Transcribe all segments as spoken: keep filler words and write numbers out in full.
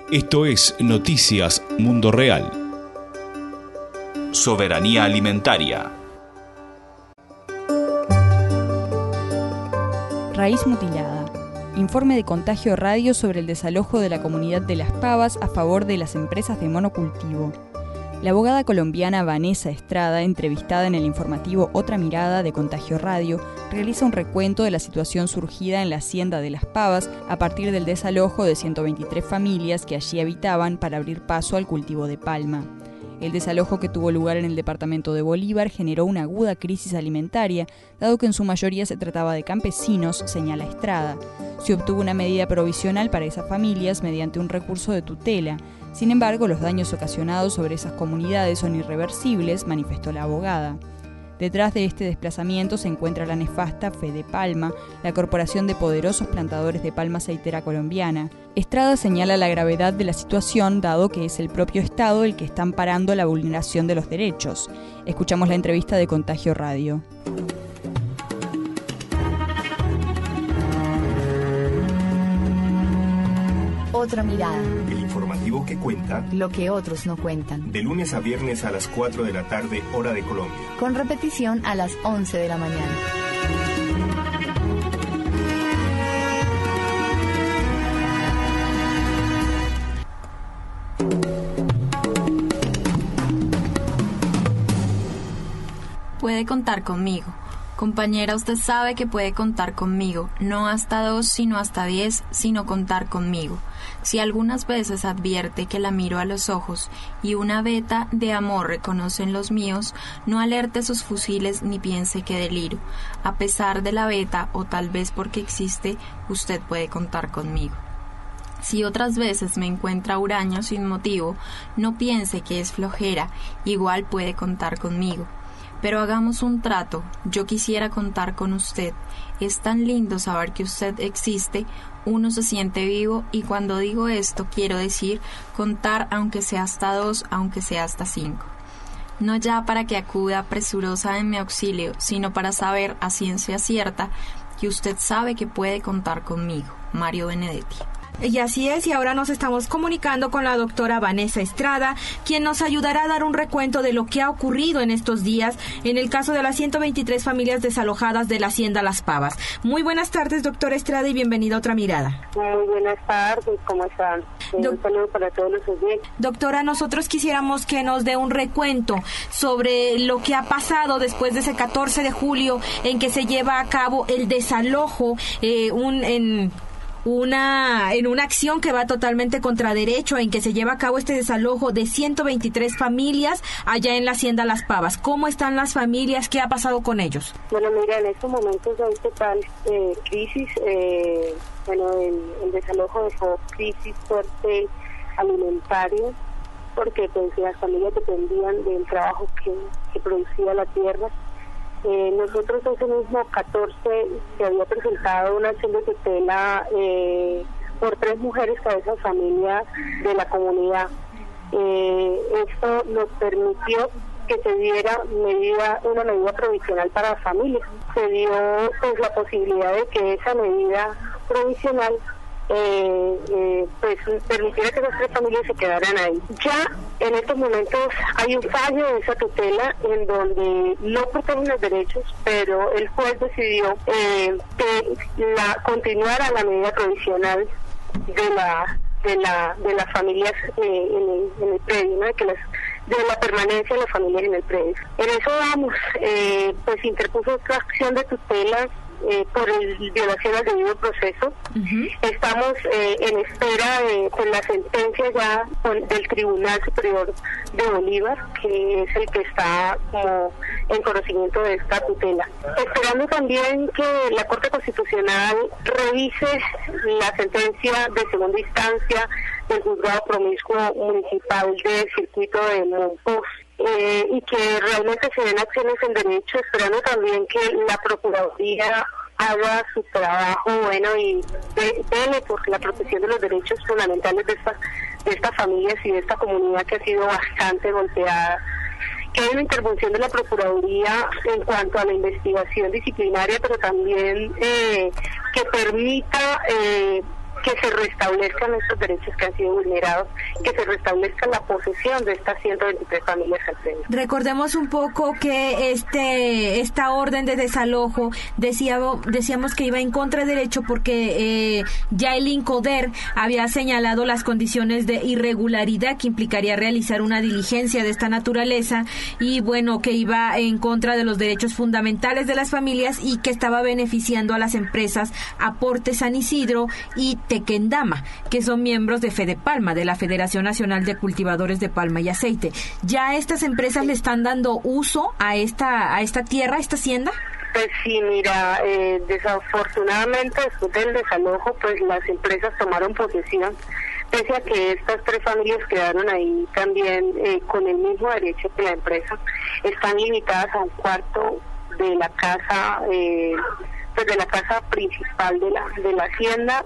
Esto es Noticias Mundo Real. Soberanía alimentaria. Raíz mutilada. Informe de Contagio Radio sobre el desalojo de la comunidad de Las Pavas a favor de las empresas de monocultivo. La abogada colombiana Vanessa Estrada, entrevistada en el informativo Otra Mirada de Contagio Radio, realiza un recuento de la situación surgida en la hacienda de Las Pavas a partir del desalojo de ciento veintitrés familias que allí habitaban para abrir paso al cultivo de palma. El desalojo que tuvo lugar en el departamento de Bolívar generó una aguda crisis alimentaria, dado que en su mayoría se trataba de campesinos, señala Estrada. Se obtuvo una medida provisional para esas familias mediante un recurso de tutela. Sin embargo, los daños ocasionados sobre esas comunidades son irreversibles, manifestó la abogada. Detrás de este desplazamiento se encuentra la nefasta Fede Palma, la corporación de poderosos plantadores de palma aceitera colombiana. Estrada señala la gravedad de la situación, dado que es el propio Estado el que está amparando la vulneración de los derechos. Escuchamos la entrevista de Contagio Radio. Otra Mirada. El informativo que cuenta lo que otros no cuentan. De lunes a viernes a las cuatro de la tarde, hora de Colombia. Con repetición a las once de la mañana. Puede contar conmigo. Compañera, usted sabe que puede contar conmigo, no hasta dos, sino hasta diez, sino contar conmigo. Si algunas veces advierte que la miro a los ojos y una veta de amor reconoce en los míos, no alerte sus fusiles ni piense que deliro. A pesar de la veta, o tal vez porque existe, usted puede contar conmigo. Si otras veces me encuentra huraño sin motivo, no piense que es flojera, igual puede contar conmigo. Pero hagamos un trato, yo quisiera contar con usted. Es tan lindo saber que usted existe, uno se siente vivo y cuando digo esto quiero decir contar aunque sea hasta dos, aunque sea hasta cinco. No ya para que acuda presurosa en mi auxilio, sino para saber a ciencia cierta que usted sabe que puede contar conmigo. Mario Benedetti. Y así es, y ahora nos estamos comunicando con la doctora Vanessa Estrada, quien nos ayudará a dar un recuento de lo que ha ocurrido en estos días en el caso de las ciento veintitrés familias desalojadas de la hacienda Las Pavas. Muy buenas tardes, doctora Estrada, y bienvenida a Otra Mirada. Muy buenas tardes, ¿cómo están? Do- un saludo para todos los oyentes. Doctora, nosotros quisiéramos que nos dé un recuento sobre lo que ha pasado después de ese catorce de julio en que se lleva a cabo el desalojo eh, un en... Una en una acción que va totalmente contra derecho, en que se lleva a cabo este desalojo de ciento veintitrés familias allá en la hacienda Las Pavas. ¿Cómo están las familias? ¿Qué ha pasado con ellos? Bueno, mira, en estos momentos hay total eh, crisis. Eh, bueno, el, el desalojo dejó crisis fuerte alimentaria, porque pues las familias dependían del trabajo que, que producía la tierra. Eh, nosotros ese mismo catorce se había presentado una acción de tutela eh, por tres mujeres cabezas de familia de la comunidad. Eh, esto nos permitió que se diera medida, una medida provisional para las familias. Se dio pues la posibilidad de que esa medida provisional Eh, eh, pues permitiera que las tres familias se quedaran ahí. Ya en estos momentos hay un fallo de esa tutela en donde no protegen los derechos, pero el juez decidió eh, que la continuara la medida provisional de la de la de las familias eh, en, el, en el predio, ¿no? De que las de la permanencia de las familias en el predio. En eso vamos, eh, pues interpuso otra acción de tutela Eh, por el, violación al debido proceso. Uh-huh. Estamos eh, en espera de pues, la sentencia ya con, del Tribunal Superior de Bolívar, que es el que está como en conocimiento de esta tutela. Esperando también que la Corte Constitucional revise la sentencia de segunda instancia del Juzgado Promiscuo Municipal del Circuito de Monpós. Eh, y que realmente se den acciones en derecho, esperando también que la Procuraduría haga su trabajo bueno y vele por la protección de los derechos fundamentales de estas de estas familias y de esta comunidad que ha sido bastante golpeada. Que hay una intervención de la Procuraduría en cuanto a la investigación disciplinaria, pero también eh, que permita eh, que se restablezcan estos derechos que han sido vulnerados, que se restablezca la posesión de estas ciento veintitrés familias al frente. Recordemos un poco que este esta orden de desalojo decía, decíamos que iba en contra de derecho porque eh, ya el INCODER había señalado las condiciones de irregularidad que implicaría realizar una diligencia de esta naturaleza y bueno, que iba en contra de los derechos fundamentales de las familias y que estaba beneficiando a las empresas Aporte San Isidro y Tequendama, que son miembros de Fedepalma, de la Federación Nacional de Cultivadores de Palma y Aceite. ¿Ya estas empresas le están dando uso a esta a esta tierra, a esta hacienda? Pues sí, mira, eh, desafortunadamente después del desalojo, pues las empresas tomaron posesión, pese a que estas tres familias quedaron ahí también eh, con el mismo derecho que la empresa. Están limitadas a un cuarto de la casa, eh, pues de la casa principal de la de la hacienda.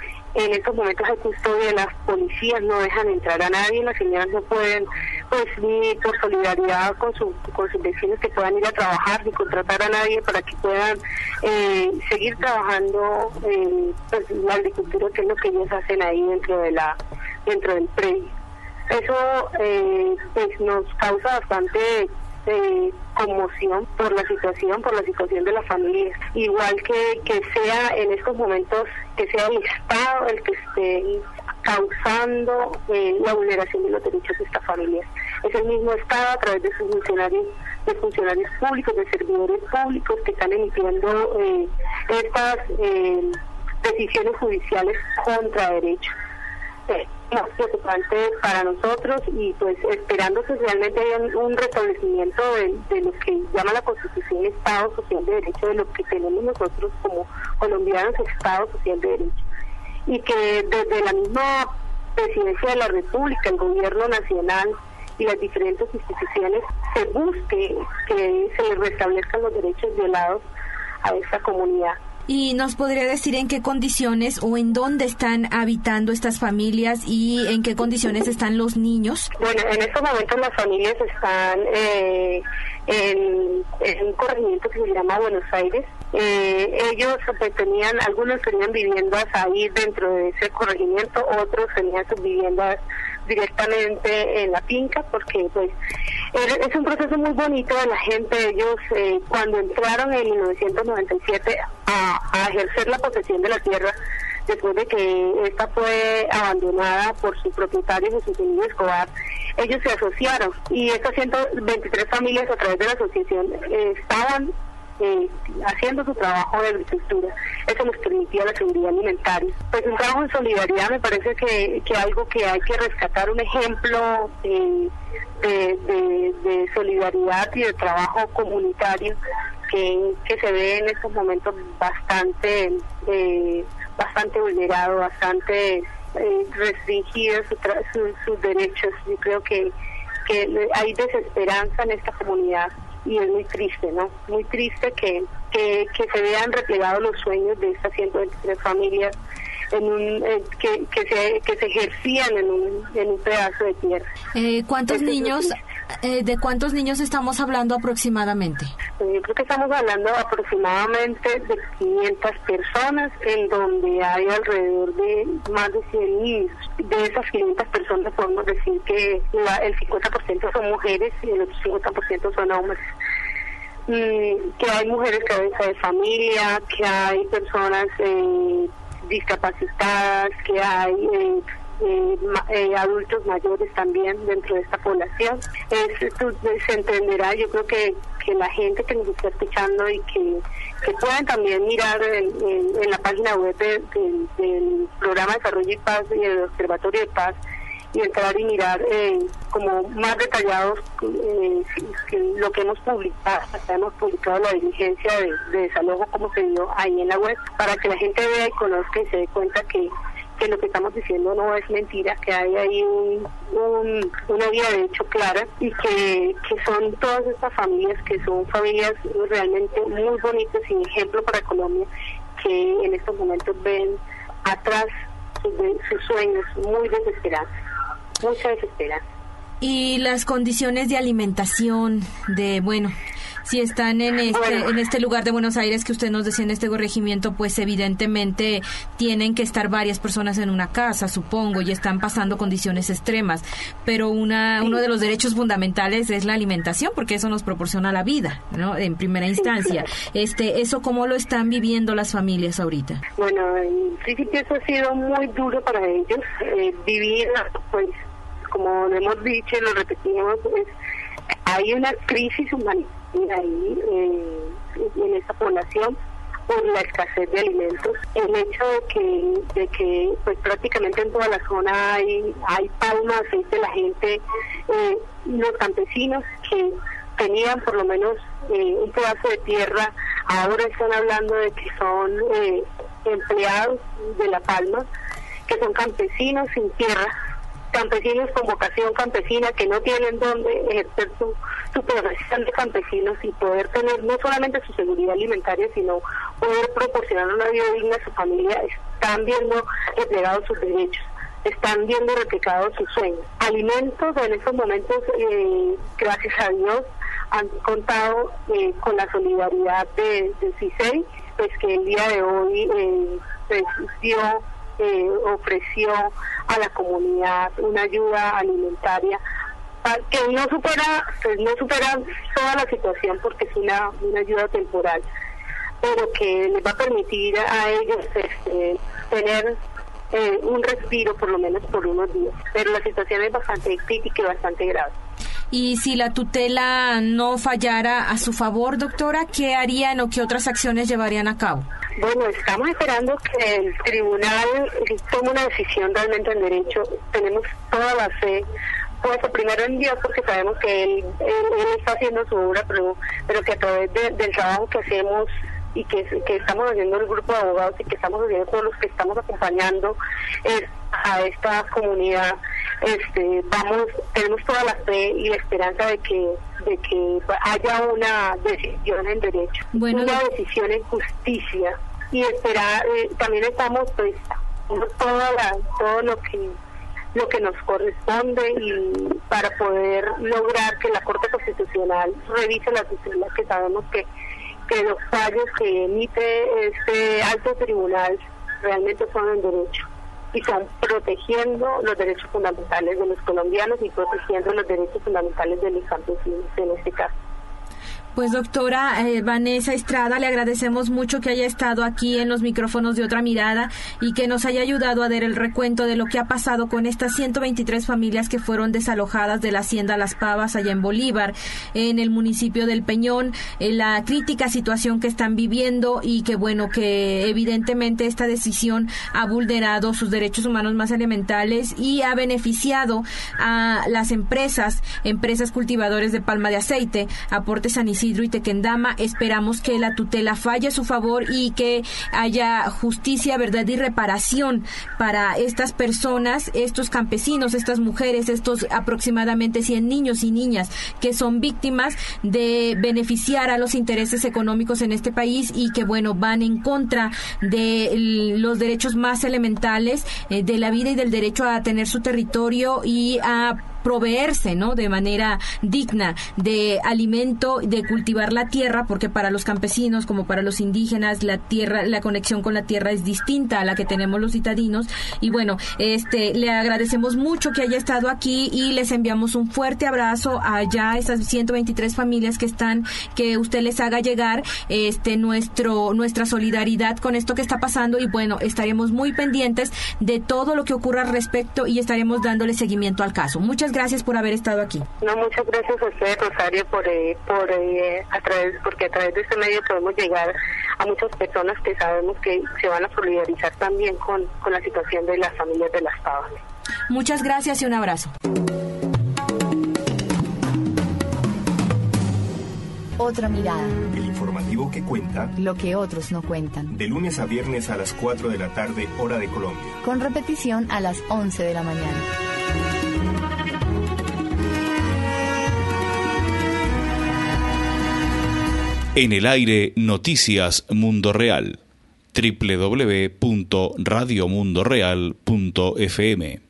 En estos momentos hay custodia, las policías no dejan entrar a nadie, las señoras no pueden, pues ni por solidaridad con, su, con sus vecinos que puedan ir a trabajar, ni contratar a nadie para que puedan eh, seguir trabajando en pues, la agricultura, que es lo que ellos hacen ahí dentro de la dentro del predio. Eso eh, pues nos causa bastante Eh, conmoción por la situación, por la situación de las familias. Igual que, que sea en estos momentos, que sea el Estado el que esté causando eh, la vulneración de los derechos de estas familias. Es el mismo Estado a través de sus funcionarios, de funcionarios públicos, de servidores públicos que están emitiendo eh, estas eh, decisiones judiciales contra derechos. Eh, más preocupante para nosotros y pues esperando que realmente haya un restablecimiento de, de lo que llama la Constitución Estado Social de Derecho, de lo que tenemos nosotros como colombianos, Estado Social de Derecho, y que desde la misma Presidencia de la República, el Gobierno Nacional y las diferentes instituciones se busque que se les restablezcan los derechos violados a esta comunidad. ¿Y nos podría decir en qué condiciones o en dónde están habitando estas familias y en qué condiciones están los niños? Bueno, en estos momentos las familias están eh, en, en un corregimiento que se llama Buenos Aires. Eh, ellos pues, tenían, algunos tenían viviendas ahí dentro de ese corregimiento, otros tenían sus viviendas directamente en la finca, porque pues es un proceso muy bonito de la gente. Ellos eh, cuando entraron en mil novecientos noventa y siete a, a ejercer la posesión de la tierra, después de que esta fue abandonada por su propietario José Emilio Escobar, ellos se asociaron y estas ciento veintitrés familias a través de la asociación eh, estaban Eh, haciendo su trabajo de agricultura. Eso nos permitía la seguridad alimentaria. Pues un trabajo en solidaridad, me parece que, que algo que hay que rescatar, un ejemplo eh, de, de, de solidaridad y de trabajo comunitario que, que se ve en estos momentos bastante eh, bastante vulnerado, bastante eh, restringido su tra- su, sus derechos. Yo creo que, que hay desesperanza en esta comunidad y es muy triste, ¿no? Muy triste que, que, que se vean replegados los sueños de estas ciento veintitrés familias en un, eh, que, que, se, que se ejercían en un, en un pedazo de tierra. Eh, ¿Cuántos Eso niños, eh, de cuántos niños estamos hablando aproximadamente? Pues yo creo que estamos hablando aproximadamente de quinientas personas, en donde hay alrededor de más de cien niños. De esas quinientas personas podemos decir que la, el cincuenta por ciento son mujeres y el otro cincuenta por ciento son hombres. Mm, que hay mujeres cabeza de familia, que hay personas eh, discapacitadas, que hay eh, eh, ma, eh, adultos mayores también dentro de esta población. Es, tú, se entenderá, yo creo que, que la gente que nos está escuchando y que, que puedan también mirar en, en, en la página web de, de, del Programa de Desarrollo y Paz y del Observatorio de Paz, y entrar y mirar eh, como más detallados eh, lo que hemos publicado. Hasta hemos publicado la diligencia de, de desalojo como se dio ahí en la web, para que la gente vea y conozca y se dé cuenta que, que lo que estamos diciendo no es mentira, que hay ahí un, un, una guía de hecho clara, y que, que son todas estas familias que son familias realmente muy bonitas y ejemplo para Colombia, que en estos momentos ven atrás sus, sus sueños muy desesperados. Mucha desesperanza. Y las condiciones de alimentación, de, bueno, si están en este, bueno. en este lugar de Buenos Aires que usted nos decía, en este corregimiento, pues evidentemente tienen que estar varias personas en una casa, supongo, y están pasando condiciones extremas. Pero una sí. uno de los derechos fundamentales es la alimentación, porque eso nos proporciona la vida, ¿no? En primera instancia. Sí, claro. Este, ¿eso cómo lo están viviendo las familias ahorita? Bueno, en principio eso ha sido muy duro para ellos. Eh, vivir, pues, como hemos dicho y lo repetimos, es, hay una crisis humanitaria ahí eh, en esta población por la escasez de alimentos. El hecho de que de que pues prácticamente en toda la zona hay hay palmas, de la gente, eh, los campesinos que tenían por lo menos eh, un pedazo de tierra, ahora están hablando de que son eh, empleados de la palma, que son campesinos sin tierra, campesinos con vocación campesina que no tienen dónde ejercer su, su profesión de campesinos y poder tener no solamente su seguridad alimentaria, sino poder proporcionar una vida digna a su familia. Están viendo replegados sus derechos, están viendo replicados sus sueños. Alimentos en estos momentos, eh, gracias a Dios, han contado eh, con la solidaridad de, de C I S E I, pues que el día de hoy eh, pues, dio Eh, ofreció a la comunidad una ayuda alimentaria que no supera pues no supera toda la situación, porque es una, una ayuda temporal, pero que les va a permitir a ellos este, tener eh, un respiro por lo menos por unos días, pero la situación es bastante crítica y bastante grave. Y si la tutela no fallara a su favor, doctora, ¿qué harían o qué otras acciones llevarían a cabo? Bueno, estamos esperando que el tribunal tome una decisión realmente en derecho. Tenemos toda la fe, pues primero en Dios, porque sabemos que él, él, él está haciendo su obra, pero, pero que a través de, del trabajo que hacemos y que, que estamos haciendo el grupo de abogados y que estamos haciendo todos los que estamos acompañando es, a esta comunidad, este, vamos, tenemos toda la fe y la esperanza de que de que haya una decisión en derecho, bueno, una no... decisión en justicia, y esperar, eh, también estamos pues toda la, todo lo que lo que nos corresponde y para poder lograr que la Corte Constitucional revise las decisiones, que sabemos que que los fallos que emite este alto tribunal realmente son en derecho y son protegiendo los derechos fundamentales de los colombianos y protegiendo los derechos fundamentales de los campesinos en este caso. Pues doctora eh, Vanessa Estrada, le agradecemos mucho que haya estado aquí en los micrófonos de Otra Mirada y que nos haya ayudado a dar el recuento de lo que ha pasado con estas ciento veintitrés familias que fueron desalojadas de la hacienda Las Pavas allá en Bolívar, en el municipio del Peñón, en la crítica situación que están viviendo y que bueno, que evidentemente esta decisión ha vulnerado sus derechos humanos más elementales y ha beneficiado a las empresas, empresas cultivadores de palma de aceite, Aporte San Isidro y Tequendama. Esperamos que la tutela falle a su favor y que haya justicia, verdad y reparación para estas personas, estos campesinos, estas mujeres, estos aproximadamente cien niños y niñas que son víctimas de beneficiar a los intereses económicos en este país y que bueno, van en contra de los derechos más elementales eh, de la vida y del derecho a tener su territorio y a proveerse, ¿no?, de manera digna de alimento, de cultivar la tierra, porque para los campesinos como para los indígenas la tierra, la conexión con la tierra es distinta a la que tenemos los citadinos. Y bueno, este le agradecemos mucho que haya estado aquí y les enviamos un fuerte abrazo allá a esas ciento veintitrés familias que están, que usted les haga llegar este nuestro nuestra solidaridad con esto que está pasando y bueno, estaremos muy pendientes de todo lo que ocurra al respecto y estaremos dándole seguimiento al caso. Muchas gracias por haber estado aquí. No, muchas gracias a usted, Rosario, por, eh, por eh, a través, porque a través de este medio podemos llegar a muchas personas que sabemos que se van a solidarizar también con, con la situación de las familias de Las Pavas. Muchas gracias y un abrazo. Otra mirada. El informativo que cuenta lo que otros no cuentan. De lunes a viernes a las cuatro de la tarde, hora de Colombia. Con repetición a las once de la mañana. En el aire, Noticias Mundo Real. doble u doble u doble u punto radio mundo real punto f m